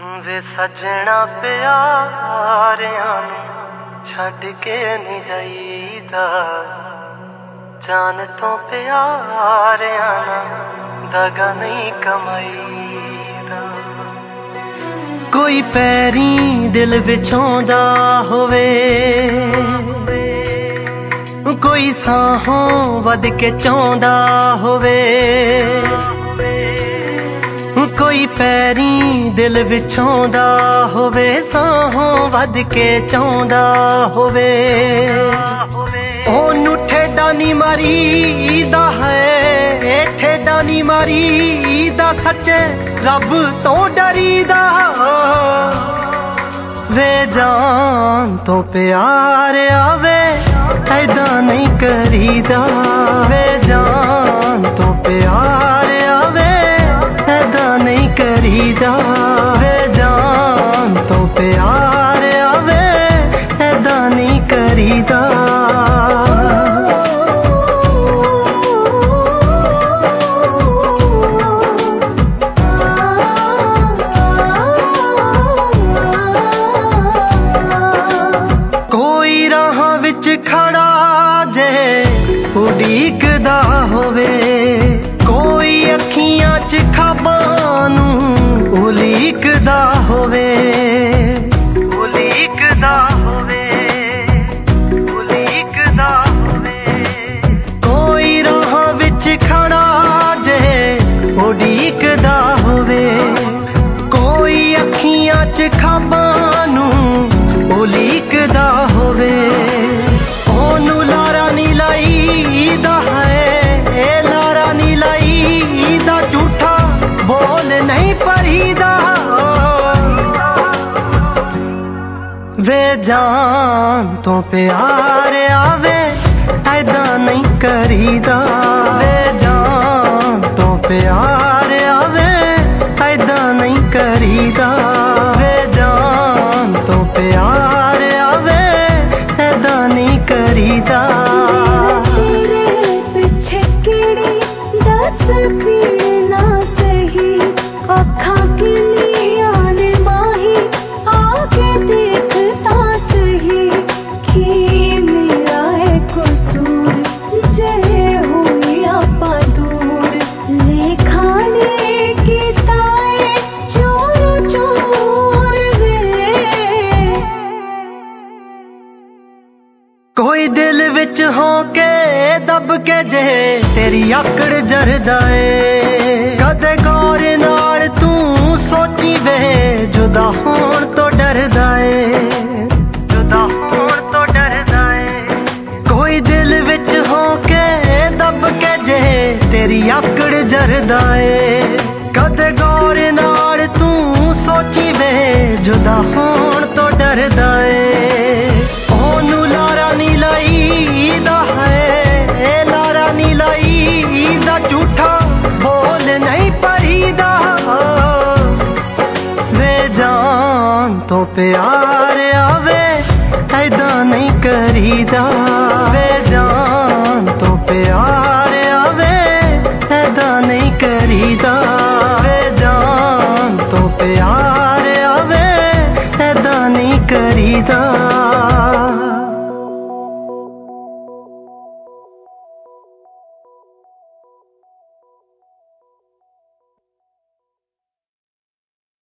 ਵੇ ਸੱਜਣਾ ਪਿਆਰਿਆਂ ਨੂੰ ਛੱਡ ਕੇ ਨਹੀਂ ਜਾਈਦਾ, ਜਾਨ ਤੋਂ ਪਿਆਰਿਆਂ ਨਾਲ ਦਗਾ ਨਹੀਂ ਕਮਾਈਦਾ। ਕੋਈ ਪੈਰੀਂ ਦਿਲ ਵਿਛਾਉਂਦਾ ਹੋਵੇ, ਕੋਈ ਸਾਹੋਂ ਵੱਧ ਕੇ ਚਾਹੁੰਦਾ ਹੋਵੇ, ਕੋਈ ਪੈਰੀਂ ਦਿਲ ਵਿਛਾਉਂਦਾ ਹੋਵੇ, ਸਾਹੋਂ ਵੱਧ ਕੇ ਚਾਹੁੰਦਾ ਹੋਵੇ। ਉਹਨੂੰ ਠੇਡਾ ਨੀ ਮਾਰੀਦਾ ਹੈ, ਠੇਡਾ ਨੀ ਮਾਰੀਦਾ, ਸੱਚੇ ਰੱਬ ਤੋਂ ਡਰੀਦਾ। ਵੇ ਜਾਨ ਤੋਂ ਪਿਆਰ ਆਵੇ ਐਦਾਂ ਨਹੀਂ ਕਰੀਦਾ, ਵੇ ਜਾਨ ਤੋਂ ਪਿਆਰ ਆਵੇ ਐਦਾਂ ਨਹੀਂ ਕਰੀਦਾ, ਵੇ ਜਾਨ ਤੋਂ ਪਿਆਰ ਆਵੇ ਐਦਾਂ ਨਹੀਂ ਕਰੀਦਾ। ਕੋਈ ਰਾਹਾਂ ਵਿੱਚ ਖੜਾ ਜੇ ਉਡੀਕਦਾ ਹੋਵੇ, ਕੋਈ ਅੱਖੀਆਂ 'ਚ ਖਾਬਾਂ ਨੂੰ ਉਲੀਕਦਾ ਹੋਵੇ, ਉਲੀਕਦਾ ਹੋਵੇ, ਉਲੀਕਦਾ ਹੋਵੇ। ਕੋਈ ਰਾਹਾਂ ਵਿੱਚ ਖੜਾ ਜੇ ਉਡੀਕਦਾ ਹੋਵੇ, ਕੋਈ ਅੱਖੀਆਂ 'ਚ ਖਾਬਾਂ ਨੂੰ ਉਲੀਕਦਾ ਹੋਵੇ। ਉਹਨੂੰ ਲਾਰਾ ਨੀ ਲਾਈਦਾ ਹੈ, ਲਾਰਾ ਨੀ ਲਾਈਦਾ, ਝੂਠਾ ਬੋਲ ਨਹੀਂ ਭਰੀਦਾ। ਵੇ ਜਾਨ ਤੋਂ ਪਿਆਰ ਆਵੇ ਐਦਾਂ ਨਹੀਂ ਕਰੀਦਾ, ਵੇ ਜਾਨ ਤੋਂ ਪਿਆਰ ਆਵੇ ਐਦਾਂ ਨਹੀਂ ਕਰੀਦਾ, ਵੇ ਜਾਨ ਤੋਂ ਪਿਆਰ ਆਵੇ ਐਦਾਂ ਨਹੀਂ ਕਰੀਦਾ। ਕੋਈ ਦਿਲ ਵਿੱਚ ਹੋ ਕੇ ਦਬ ਕੇ ਜੇ ਤੇਰੀ ਆਕੜ ਜਰਦਾ ਏ, ਕਦੇ ਗੌਰ ਨਾਲ ਤੂੰ ਸੋਚੀ ਵੇ ਜੁਦਾ ਹੋਣ ਤੋਂ ਡਰਦਾ ਏ, ਜੁਦਾ ਹੋਣ ਤੋਂ ਡਰਦਾ ਏ। ਕੋਈ ਦਿਲ ਵਿੱਚ ਹੋ ਕੇ ਦਬ ਕੇ ਜੇ ਤੇਰੀ ਆਕੜ ਜਰਦਾ ਏ, ਕਦੇ ਗੌਰ ਨਾਲ ਤੂੰ ਸੋਚੀ ਵੇ ਜੁਦਾ ਹੋਣ ਤੋਂ ਡਰਦਾ ਏ। ਉਹਨੂੰ ਲਾਰਾ ਨੀ ਲਾਈਦਾ ਹੈ, ਲਾਰਾ ਨੀ ਲਾਈਦਾ, ਝੂਠਾ ਬੋਲ ਨਹੀਂ ਭਰੀਦਾ। ਵੇ ਜਾਨ ਤੋਂ ਪਿਆਰ ਆਵੇ ਐਦਾਂ ਨਹੀਂ ਕਰੀਦਾ, ਵੇ ਜਾਨ ਤੋਂ ਪਿਆਰ ਆਵੇ ਐਦਾਂ ਨਹੀਂ ਕਰੀਦਾ, ਵੇ ਜਾਨ ਤੋਂ ਪਿਆਰ ਆਵੇ ਐਦਾਂ ਨਹੀਂ ਕਰੀਦਾ।